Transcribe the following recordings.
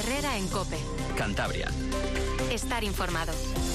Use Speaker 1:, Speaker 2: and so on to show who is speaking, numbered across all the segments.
Speaker 1: Herrera en COPE.
Speaker 2: Cantabria.
Speaker 1: Estar informado.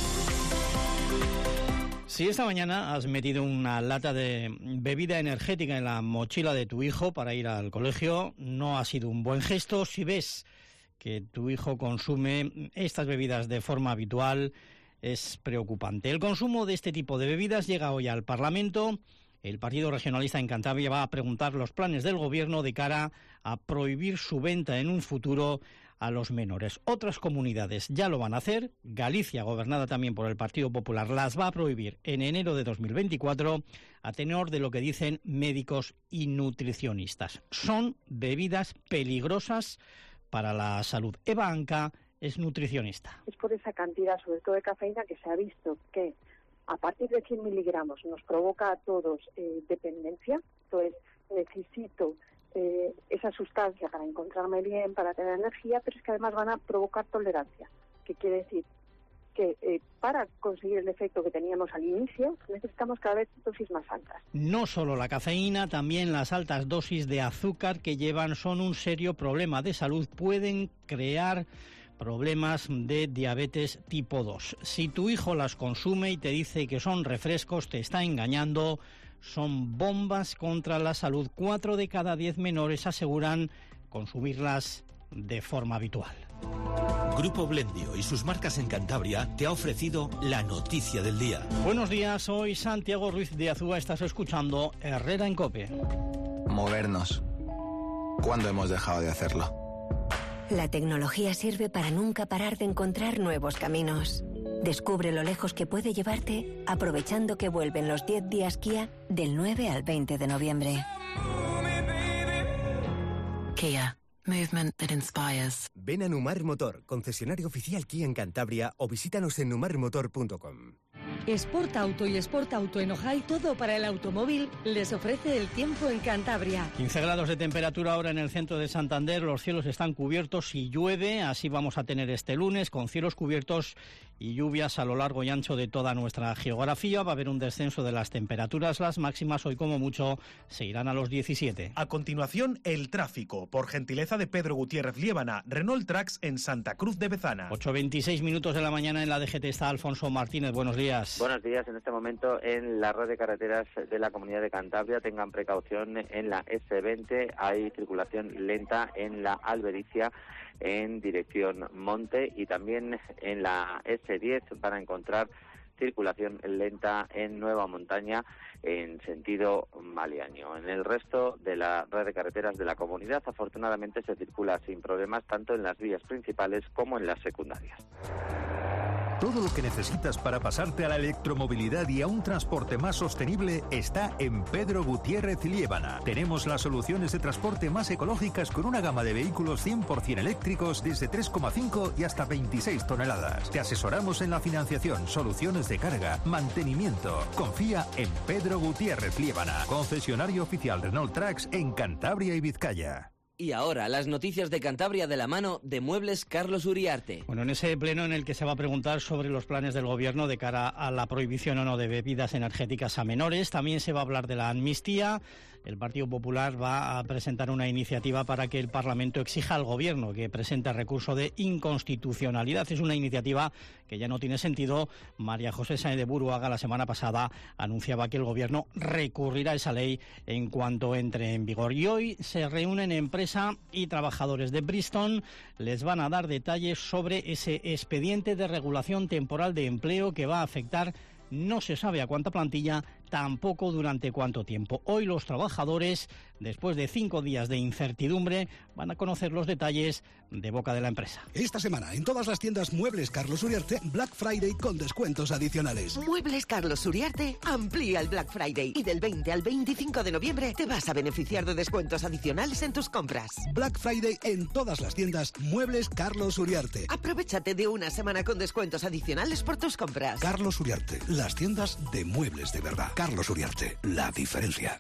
Speaker 3: Si esta mañana has metido una lata de bebida energética en la mochila de tu hijo para ir al colegio, no ha sido un buen gesto. Si ves que tu hijo consume estas bebidas de forma habitual, es preocupante. El consumo de este tipo de bebidas llega hoy al Parlamento. El Partido Regionalista en Cantabria va a preguntar los planes del Gobierno de cara a prohibir su venta en un futuro a los menores. Otras comunidades ya lo van a hacer. Galicia, gobernada también por el Partido Popular, las va a prohibir en enero de 2024 a tenor de lo que dicen médicos y nutricionistas. Son bebidas peligrosas para la salud. Eva Anca es nutricionista.
Speaker 4: Es por esa cantidad, sobre todo de cafeína, que se ha visto que a partir de 100 miligramos nos provoca a todos dependencia. Entonces necesito esa sustancia para encontrarme bien, para tener energía, pero es que además van a provocar tolerancia, que quiere decir que para conseguir el efecto que teníamos al inicio necesitamos cada vez dosis más altas.
Speaker 3: No solo la cafeína, también las altas dosis de azúcar que llevan son un serio problema de salud, pueden crear problemas de diabetes tipo 2. Si tu hijo las consume y te dice que son refrescos, te está engañando. Son bombas contra la salud. 4 de cada 10 menores aseguran consumirlas de forma habitual.
Speaker 5: Grupo Blendio y sus marcas en Cantabria te ha ofrecido la noticia del día.
Speaker 3: Buenos días, soy Santiago Ruiz de Azúa. Estás escuchando Herrera en COPE.
Speaker 6: Movernos. ¿Cuándo hemos dejado de hacerlo?
Speaker 7: La tecnología sirve para nunca parar de encontrar nuevos caminos. Descubre lo lejos que puede llevarte aprovechando que vuelven los 10 días Kia del 9 al 20 de noviembre.
Speaker 8: Kia. Movement that inspires.
Speaker 9: Ven a Numar Motor, concesionario oficial Kia en Cantabria, o visítanos en numarmotor.com.
Speaker 10: Sport Auto y Sport Auto en Ojai, todo para el automóvil, les ofrece el tiempo en Cantabria.
Speaker 3: 15 grados de temperatura ahora en el centro de Santander, los cielos están cubiertos y llueve, así vamos a tener este lunes con cielos cubiertos y lluvias a lo largo y ancho de toda nuestra geografía. Va a haber un descenso de las temperaturas, las máximas hoy como mucho se irán a los 17.
Speaker 11: A continuación, el tráfico, por gentileza de Pedro Gutiérrez Liébana, Renault Trax en Santa Cruz de Bezana.
Speaker 3: 8:26 minutos de la mañana en la DGT está Alfonso Martínez, buenos días.
Speaker 12: Buenos días. En este momento en la red de carreteras de la Comunidad de Cantabria tengan precaución en la S20, hay circulación lenta en la Albericia en dirección Monte y también en la S10 van a encontrar circulación lenta en Nueva Montaña en sentido Maliaño. En el resto de la red de carreteras de la comunidad afortunadamente se circula sin problemas tanto en las vías principales como en las secundarias.
Speaker 13: Todo lo que necesitas para pasarte a la electromovilidad y a un transporte más sostenible está en Pedro Gutiérrez Liébana. Tenemos las soluciones de transporte más ecológicas con una gama de vehículos 100% eléctricos desde 3,5 y hasta 26 toneladas. Te asesoramos en la financiación, soluciones de carga, mantenimiento. Confía en Pedro Gutiérrez Liébana, concesionario oficial Renault Trax en Cantabria y Vizcaya.
Speaker 14: Y ahora, las noticias de Cantabria de la mano de Muebles Carlos Uriarte.
Speaker 3: Bueno, en ese pleno en el que se va a preguntar sobre los planes del Gobierno de cara a la prohibición o no de bebidas energéticas a menores, también se va a hablar de la amnistía. El Partido Popular va a presentar una iniciativa para que el Parlamento exija al Gobierno que presente recurso de inconstitucionalidad. Es una iniciativa que ya no tiene sentido. María José Sáenz de Buruaga la semana pasada anunciaba que el Gobierno recurrirá a esa ley en cuanto entre en vigor. Y hoy se reúnen empresa y trabajadores de Bristol. Les van a dar detalles sobre ese expediente de regulación temporal de empleo que va a afectar, no se sabe a cuánta plantilla, tampoco durante cuánto tiempo. Hoy los trabajadores, después de 5 días de incertidumbre, van a conocer los detalles de boca de la empresa.
Speaker 15: Esta semana, en todas las tiendas Muebles Carlos Uriarte, Black Friday con descuentos adicionales.
Speaker 16: Muebles Carlos Uriarte amplía el Black Friday y del 20 al 25 de noviembre te vas a beneficiar de descuentos adicionales en tus compras.
Speaker 15: Black Friday en todas las tiendas Muebles Carlos Uriarte.
Speaker 16: Aprovéchate de una semana con descuentos adicionales por tus compras.
Speaker 15: Carlos Uriarte, las tiendas de muebles de verdad. Carlos Uriarte, la diferencia.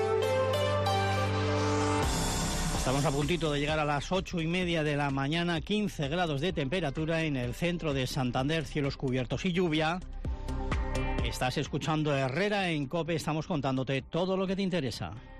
Speaker 3: Estamos a puntito de llegar a las 8:30 de la mañana, 15 grados de temperatura en el centro de Santander, cielos cubiertos y lluvia. Estás escuchando Herrera en COPE, estamos contándote todo lo que te interesa.